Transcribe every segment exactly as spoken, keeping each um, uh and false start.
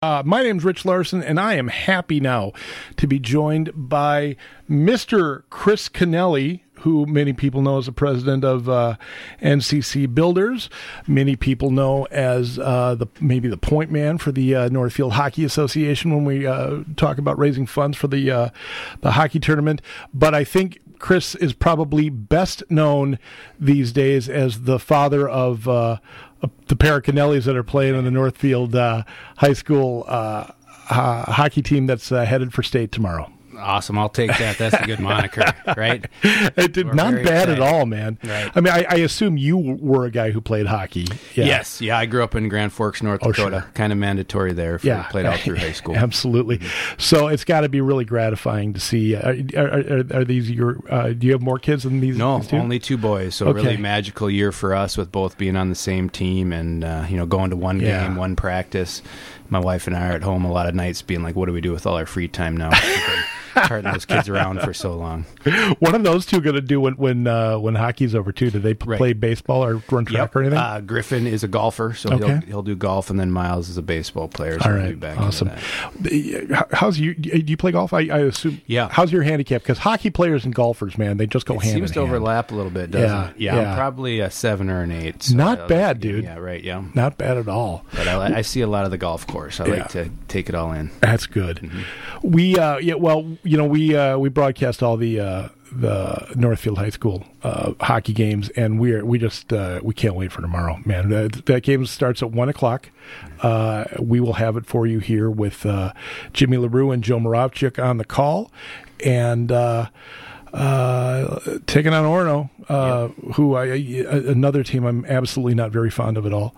Uh, my name's Rich Larson, and I am happy now to be joined by Mister Chris Kennelly, who many people know as the president of uh, N C C Builders. Many people know as uh, the maybe the point man for the uh, Northfield Hockey Association when we uh, talk about raising funds for the uh, the hockey tournament. But I think Chris is probably best known these days as the father of uh, the pair of Kennellys that are playing on the Northfield uh, High School uh, uh, hockey team that's uh, headed for state tomorrow. Awesome. I'll take that. That's a good moniker, right? It did We're not bad excited. at all, man. Right. I mean, I, I assume you were a guy who played hockey. Yeah. Yes. Yeah, I grew up in Grand Forks, North Oh, Dakota. sure. Kind of mandatory there. For Yeah. Played all through high school. Absolutely. Mm-hmm. So it's got to be really gratifying to see. Uh, are, are, are these your? Uh, do you have more kids than these? No, these two? only two boys. So Okay. really magical year for us with both being on the same team and uh, you know going to one Yeah. game, one practice. My wife and I are at home a lot of nights being like, what do we do with all our free time now? Carting those kids around for so long. What are those two going to do when when uh, when hockey's over too? Do they p- Right. play baseball or run track Yep. or anything? Uh, Griffin is a golfer, so Okay. he'll he'll do golf, and then Miles is a baseball player. So All we'll right, be back awesome. into that. How- How's you? Do you play golf? I, I assume. Yeah. How's your handicap? Because hockey players and golfers, man, they just go It hand seems in to hand. overlap a little bit, doesn't Yeah, it? Yeah, yeah. I'm probably a seven or an eight. So Not I like bad, the game. dude. Yeah, right. Yeah, Not bad at all. but I, I see a lot of the golf course. I Yeah. like to take it all in. That's good. We, uh, yeah, well, you know, we uh, we broadcast all the uh, the Northfield High School uh, hockey games, and we're we just uh, we can't wait for tomorrow, man. That, that game starts at one o'clock. Uh, we will have it for you here with uh, Jimmy LaRue and Joe Moravchik on the call, and. Uh, Uh, taking on Orono, uh, who I, I another team I'm absolutely not very fond of at all.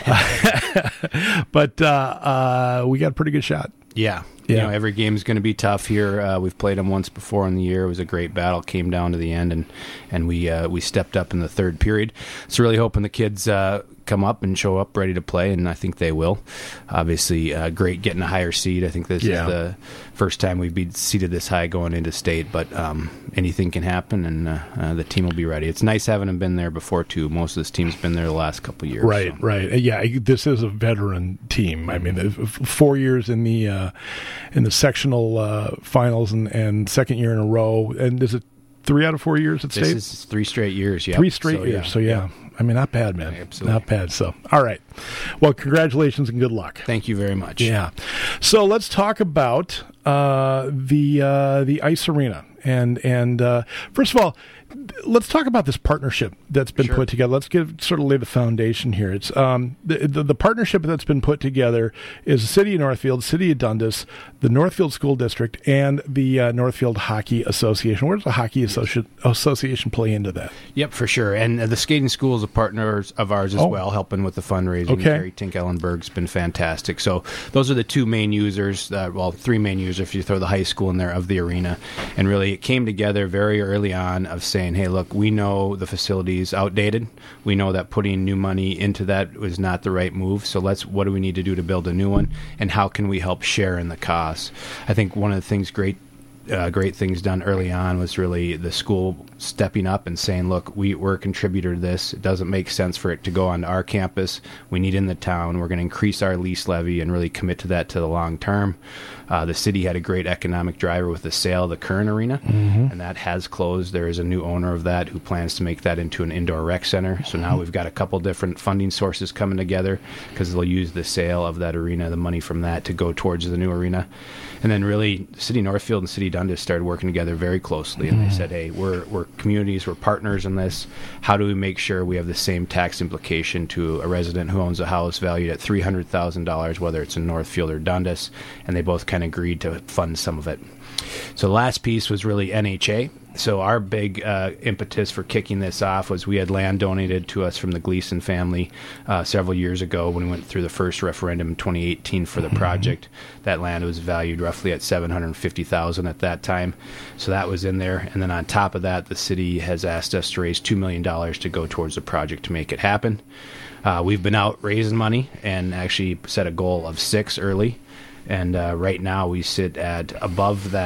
Yeah, But uh, uh, we got a pretty good shot. yeah. Yeah. You know, every game's going to be tough here. Uh, we've played them once before in the year. It was a great battle. Came down to the end, and and we uh, we stepped up in the third period. So really hoping the kids uh, come up and show up ready to play, and I think they will. Obviously, uh, great getting a higher seed. I think this Yeah. is the first time we've been seeded this high going into state, but um, anything can happen, and uh, uh, the team will be ready. It's nice having them been there before, too. Most of this team's been there the last couple of years. Right, so. right. Uh, Yeah, this is a veteran team. I mean, uh, f- four years in the uh, in the sectional uh, finals and, and second year in a row. And is it three out of four years at This state? is three straight years, yeah. Three straight years. So, yeah. I mean, not bad, man. Absolutely. Not bad. So, all right. Well, congratulations and good luck. Thank you very much. Yeah. So let's talk about uh, the uh, the ice arena, and and uh, first of all, let's talk about this partnership that's been Sure. put together. Let's give sort of lay the foundation here. It's um, the, the the partnership that's been put together is the City of Northfield, City of Dundas, the Northfield School District, and the uh, Northfield Hockey Association. Where does the Hockey Associ- Association play into that? Yep, for sure. And uh, the skating school is a partner of ours as Oh. well, helping with the fundraising. Okay. Gary Tink Ellenberg's been fantastic. So those are the two main users, uh, well, three main users if you throw the high school in there of the arena. And really it came together very early on of saying, hey, look, we know the facility's outdated. We know that putting new money into that was not the right move. So let's, what do we need to do to build a new one? And how can we help share in the costs? I think one of the things great Uh, great things done early on was really the school stepping up and saying, look, we, we're a contributor to this. It doesn't make sense for it to go onto our campus. We need it in the town. We're going to increase our lease levy and really commit to that to the long term. Uh, the city had a great economic driver with the sale of the current arena, and that has closed. There is a new owner of that who plans to make that into an indoor rec center. So now we've got a couple different funding sources coming together because they'll use the sale of that arena, the money from that, to go towards the new arena. And then really, City Northfield and City Dundas started working together very closely, and they said, hey, we're we're communities, we're partners in this. How do we make sure we have the same tax implication to a resident who owns a house valued at three hundred thousand dollars, whether it's in Northfield or Dundas? And they both kind of agreed to fund some of it. So the last piece was really N H A. So our big uh, impetus for kicking this off was we had land donated to us from the Gleason family uh, several years ago when we went through the first referendum in twenty eighteen for the project. That land was valued roughly at seven hundred fifty thousand dollars at that time. So that was in there. And then on top of that, the city has asked us to raise two million dollars to go towards the project to make it happen. Uh, we've been out raising money and actually set a goal of six early. And uh, right now we sit at above that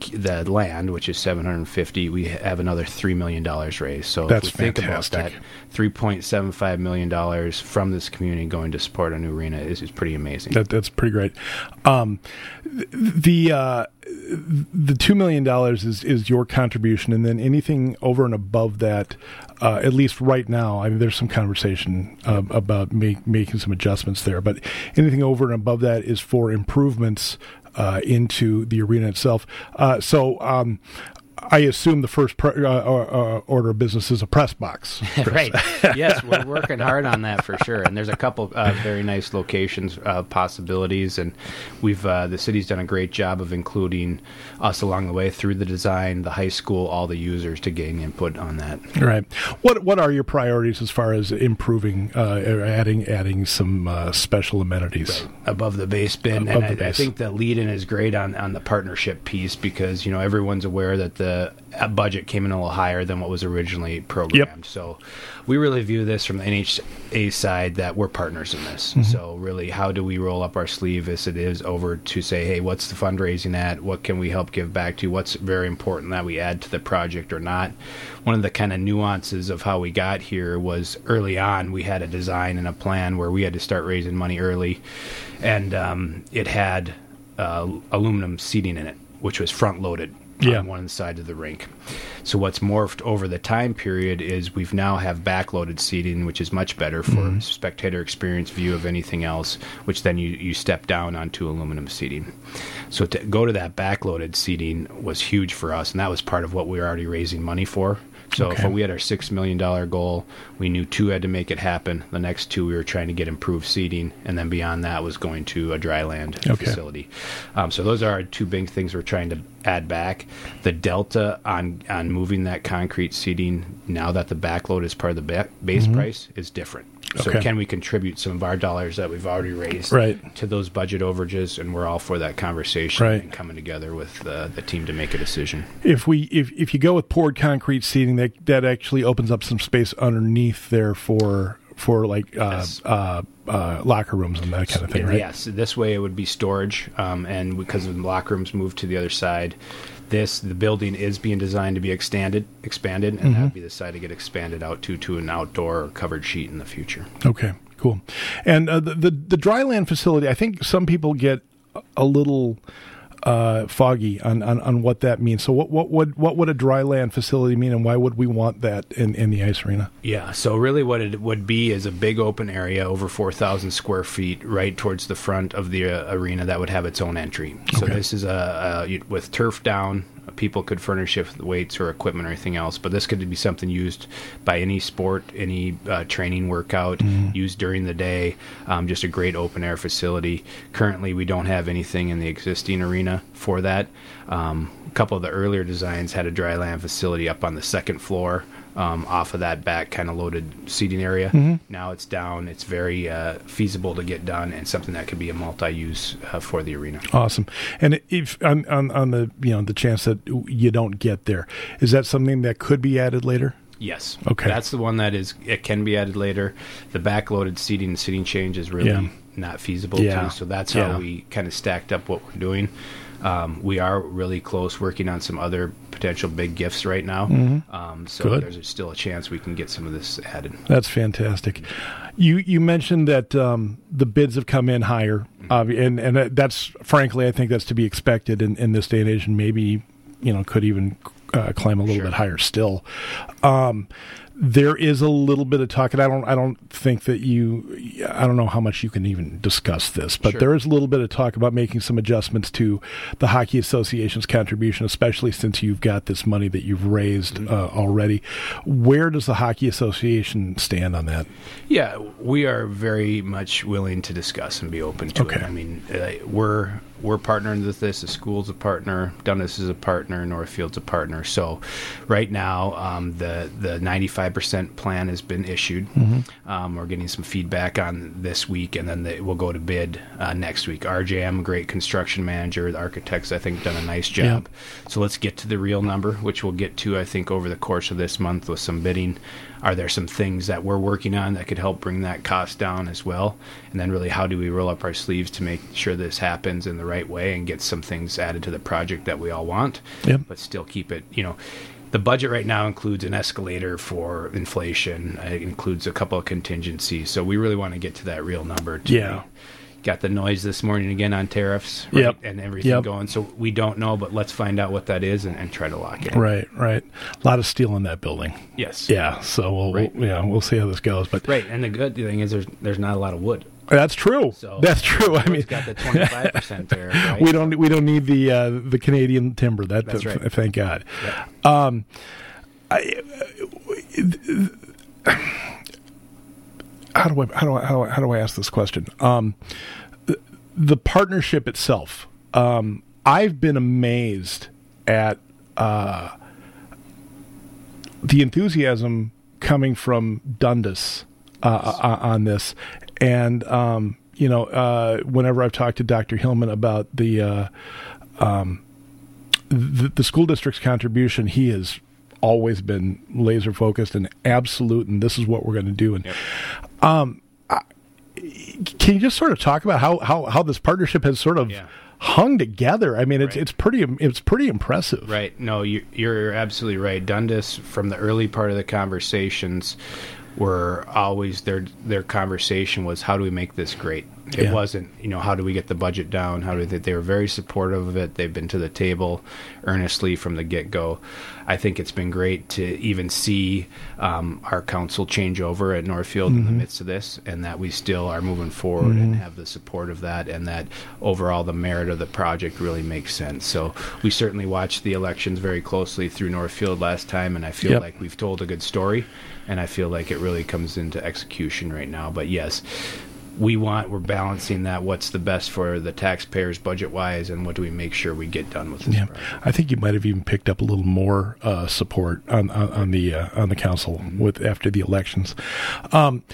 the land, which is seven hundred fifty, we have another three million dollars raised. So That's if we think fantastic. about that, three point seven five million dollars from this community going to support a new arena is, is pretty amazing. That, that's pretty great. Um, the uh, the two million dollars is, is your contribution, and then anything over and above that, uh, at least right now, I mean, there's some conversation uh, about make, making some adjustments there, but anything over and above that is for improvements uh, into the arena itself. Uh, so um, I assume the first pre- uh, uh, order of business is a press box. Right. Yes, we're working hard on that for sure. And there's a couple uh, very nice locations, uh, possibilities, and we've uh, the city's done a great job of including us along the way through the design, the high school, all the users to gain input on that. Right. What What are your priorities as far as improving, uh, adding adding some uh, special amenities Right. Above the base bin? Above and the I, I base. think the lead-in is great on on the partnership piece because you know everyone's aware that the uh, budget came in a little higher than what was originally programmed. Yep. So we really view this from the N H A side that we're partners in this. Mm-hmm. So really, how do we roll up our sleeve as it is over to say, hey, what's the fundraising at? What can we help give back to? What's very important that we add to the project or not? One of the kind of nuances of how we got here was early on, we had a design and a plan where we had to start raising money early, and um, it had uh, aluminum seating in it, which was front-loaded. Yeah. On one side of the rink. So what's morphed over the time period is we've now have backloaded seating, which is much better for mm-hmm. spectator experience view of anything else, which then you, you step down onto aluminum seating. So to go to that backloaded seating was huge for us, and that was part of what we were already raising money for. So Okay. if we had our six million dollars goal, we knew two had to make it happen. The next two, we were trying to get improved seating, and then beyond that was going to a dry land Okay. facility. Um, so those are our two big things we're trying to add back. The delta on, on moving that concrete seating, now that the backload is part of the ba- base Mhm. price, is different. So Okay. can we contribute some of our dollars that we've already raised Right. to those budget overages? And we're all for that conversation Right. and coming together with uh, the team to make a decision. If we if, if you go with poured concrete seating, that that actually opens up some space underneath there for for like uh, Yes. uh, uh, locker rooms and that kind of thing, right? Yes, this way it would be storage, um, and because the locker rooms moved to the other side, this the building is being designed to be expanded, expanded, and Mhm. that would be the side to get expanded out to to an outdoor or covered sheet in the future. Okay, cool. And uh, the, the the dry land facility, I think some people get a little uh, foggy on, on, on what that means. So what what would what would a dry land facility mean, and why would we want that in, in the ice arena? Yeah, so really what it would be is a big open area over four thousand square feet right towards the front of the uh, arena that would have its own entry. So Okay. this is a, a with turf down. People could furnish it with weights or equipment or anything else, but this could be something used by any sport, any uh, training workout, Mhm. used during the day. Um, just a great open air facility. Currently, we don't have anything in the existing arena for that. Um, a couple of the earlier designs had a dry land facility up on the second floor. Um, off of that back kind of loaded seating area. Mhm. Now it's down. It's very uh, feasible to get done and something that could be a multi-use uh, for the arena. Awesome. And if on, on on the you know the chance that you don't get there, is that something that could be added later? Yes. Okay. That's the one that is, it can be added later. The backloaded seating and seating change is really Yeah. not feasible Yeah. too. So that's Yeah. how we kind of stacked up what we're doing. Um, we are really close working on some other potential big gifts right now. Mhm. Um, so Good. there's still a chance we can get some of this added. That's fantastic. You you mentioned that um, the bids have come in higher, uh, and and that- that's frankly, I think that's to be expected in, in this day and age, and maybe you know could even uh, climb a little Sure. bit higher still. Um, there is a little bit of talk, and I don't I don't think that you I don't know how much you can even discuss this, but Sure. there is a little bit of talk about making some adjustments to the Hockey Association's contribution, especially since you've got this money that you've raised Mm-hmm. uh, already. Where does the Hockey Association stand on that? Yeah, we are very much willing to discuss and be open to Okay. it. I mean, uh, we're we're partnering with this. The school's a partner. Dundas is a partner. Northfield's a partner. So, right now, um, the the ninety-five percent plan has been issued. Mm-hmm. Um, we're getting some feedback on this week, and then they, we'll go to bid uh, next week. R J M, a great construction manager. The architects, I think, done a nice job. So let's get to the real number, which we'll get to, I think, over the course of this month with some bidding. Are there some things that we're working on that could help bring that cost down as well? And then really, how do we roll up our sleeves to make sure this happens in the right way and get some things added to the project that we all want, Yep. but still keep it, you know, the budget right now includes an escalator for inflation. It includes a couple of contingencies. So we really want to get to that real number. Too. Yeah. Got the noise this morning again on tariffs, right? Yep. And everything Yep. going. So we don't know, but let's find out what that is and, and try to lock it. Right, right. A lot of steel in that building. Yes. Yeah. So we'll, Right. we'll yeah we'll see how this goes. But Right. And the good thing is there's there's not a lot of wood. that's true. So that's true. I mean, it's got the twenty-five percent tariff. Right? we don't we don't need the uh, the Canadian timber. That, That's that- right. Thank God. Yep. Um, I, how do I how do I how do I, how do I ask this question? Um, the, the partnership itself. Um, I've been amazed at uh, the enthusiasm coming from Dundas uh, uh, on this, and um, you know, uh, whenever I've talked to Doctor Hillman about the, uh, um, the the school district's contribution, he has always been laser focused and absolute, and this is what we're going to do. And Yep. um, I, can you just sort of talk about how how, how this partnership has sort of Yeah. hung together? I mean, it's Right. it's pretty it's pretty impressive. Right. No, you, you're absolutely right. Dundas, from the early part of the conversations, were always their their conversation was, how do we make this great? It Yeah. wasn't, you know, how do we get the budget down? How do they, they were very supportive of it. They've been to the table earnestly from the get-go. I think it's been great to even see um, our council change over at Northfield in the midst of this, and that we still are moving forward and have the support of that, and that overall the merit of the project really makes sense. So we certainly watched the elections very closely through Northfield last time, and I feel Yep. like we've told a good story, and I feel like it really comes into execution right now. But yes, we want, we're balancing that, what's the best for the taxpayers budget-wise, and what do we make sure we get done with this Yeah, project. I think you might have even picked up a little more uh, support on on, on the uh, on the council with after the elections. Um,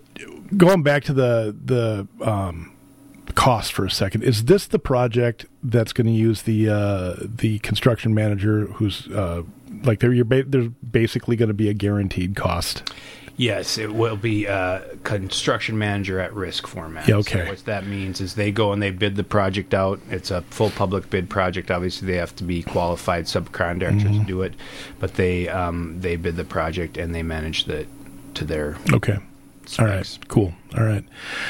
going back to the the um, cost for a second, is this the project that's going to use the uh, the construction manager who's uh, like there? You're ba- there's basically going to be a guaranteed cost. Yes, it will be uh, construction manager at risk format. Yeah, okay. So what that means is they go and they bid the project out. It's a full public bid project. Obviously, they have to be qualified subcontractors Mm-hmm. to do it, but they um, they bid the project and they manage the to their Okay. All right. specs. Cool. All right.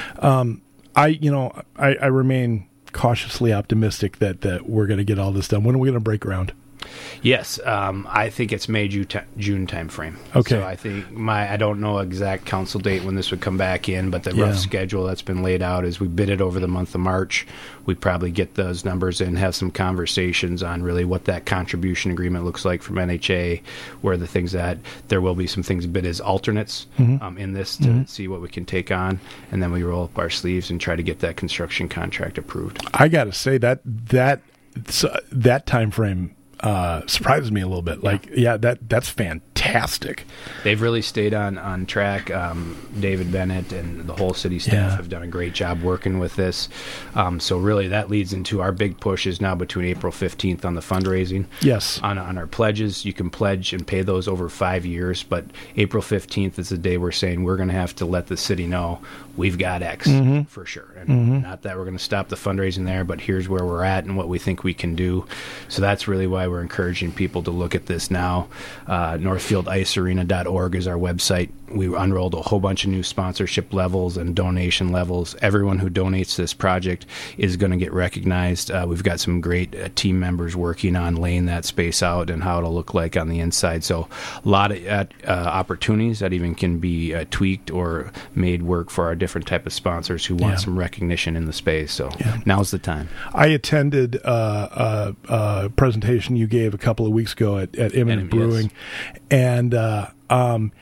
Um, I, you know, I, I remain cautiously optimistic that, that we're going to get all this done. When are we going to break ground? Yes, um, I think it's May June, ti- June timeframe. Okay. So I think my I don't know exact council date when this would come back in, but the Yeah. rough schedule that's been laid out is we bid it over the month of March. We probably get those numbers and have some conversations on really what that contribution agreement looks like from N H A, where the things that there will be some things bid as alternates Mm-hmm. um, in this to see what we can take on, and then we roll up our sleeves and try to get that construction contract approved. I got to say that that so that time frame uh, surprises me a little bit. Like, yeah, that that's fantastic. They've really stayed on, on track. Um, David Bennett and the whole city staff Yeah. have done a great job working with this. Um, so really that leads into our big push is now between April fifteenth on the fundraising. Yes. On, on our pledges, you can pledge and pay those over five years, but April fifteenth is the day we're saying we're going to have to let the city know we've got X for sure. And not that we're going to stop the fundraising there, but here's where we're at and what we think we can do. So that's really why we're encouraging people to look at this now. Uh, northfield ice arena dot org is our website. We unrolled a whole bunch of new sponsorship levels and donation levels. Everyone who donates to this project is going to get recognized. Uh, we've got some great uh, team members working on laying that space out and how it'll look like on the inside. So a lot of uh, uh, opportunities that even can be uh, tweaked or made work for our different type of sponsors who want Yeah. some recognition in the space. So Yeah. now's the time. I attended uh, a, a presentation you gave a couple of weeks ago at, at Imminent Yes. Brewing, and uh, um,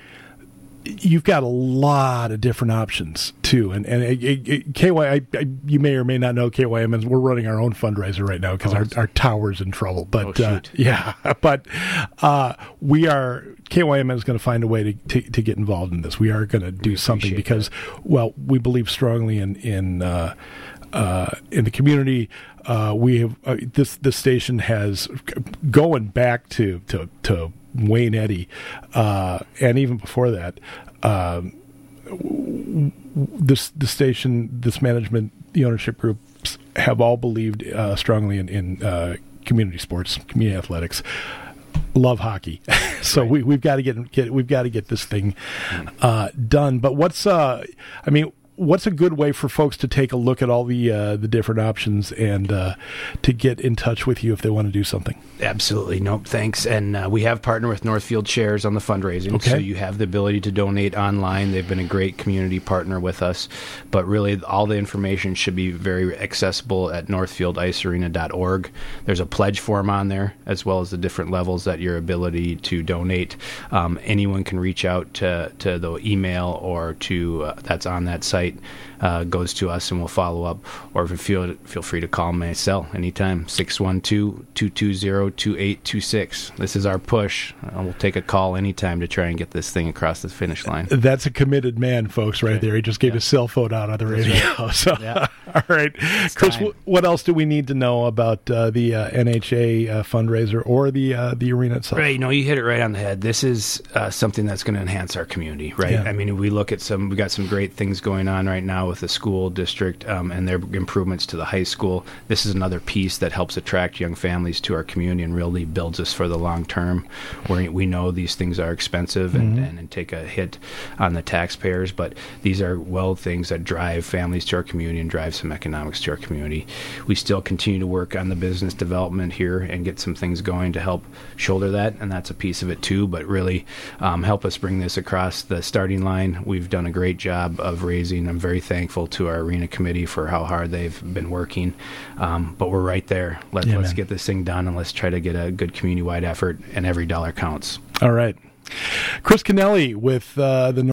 you've got a lot of different options too. And and it, it, it, K Y, I, I, you may or may not know K Y M is we're running our own fundraiser right now because Oh, our, our tower's in trouble. But Oh, uh, shoot. yeah, but uh, we are K Y M is going to find a way to, to to get involved in this. We are going to do something appreciate because well, we believe strongly in in. Uh, Uh, in the community, uh, we have uh, this. This station has going back to to, to Wayne Eddy, uh, and even before that. Um, this the station, this management, the ownership groups have all believed uh, strongly in, in uh, community sports, community athletics. Love hockey, so right. we we've got to get, get we've got to get this thing uh, done. But what's uh, I mean. What's a good way for folks to take a look at all the uh, the different options and uh, to get in touch with you if they want to do something? Absolutely. Nope. Thanks. And uh, we have partnered with Northfield Shares on the fundraising. Okay. So you have the ability to donate online. They've been a great community partner with us. But really, all the information should be very accessible at northfield ice arena dot org. There's a pledge form on there, as well as the different levels that your ability to donate. Um, anyone can reach out to, to the email or to uh, that's on that site. Uh, goes to us and we'll follow up, or if you feel feel free to call my cell anytime, six one two, two two zero, two eight two six. This is our push. Uh, we'll take a call anytime to try and get this thing across the finish line. That's a committed man, folks, right, right. there. He just gave yeah. his cell phone out on the radio. Right. So, yeah. All right. It's Chris, w- what else do we need to know about uh, the uh, N H A uh, fundraiser or the uh, the arena itself? Right. No, you hit it right on the head. This is uh, something that's going to enhance our community, right? Yeah. I mean, we look at some, we got some great things going on right now with the school district um, and their improvements to the high school. This is another piece that helps attract young families to our community and really builds us for the long term, where we know these things are expensive and, mm-hmm. and, and take a hit on the taxpayers, but these are well things that drive families to our community and drive some economics to our community. We still continue to work on the business development here and get some things going to help shoulder that, and that's a piece of it too, but really um, help us bring this across the starting line. We've done a great job of raising. I'm very thankful to our arena committee for how hard they've been working, um, but we're right there. Let, yeah, let's man. get this thing done, and let's try to get a good community-wide effort, and every dollar counts. All right. Chris Kennelly with uh, the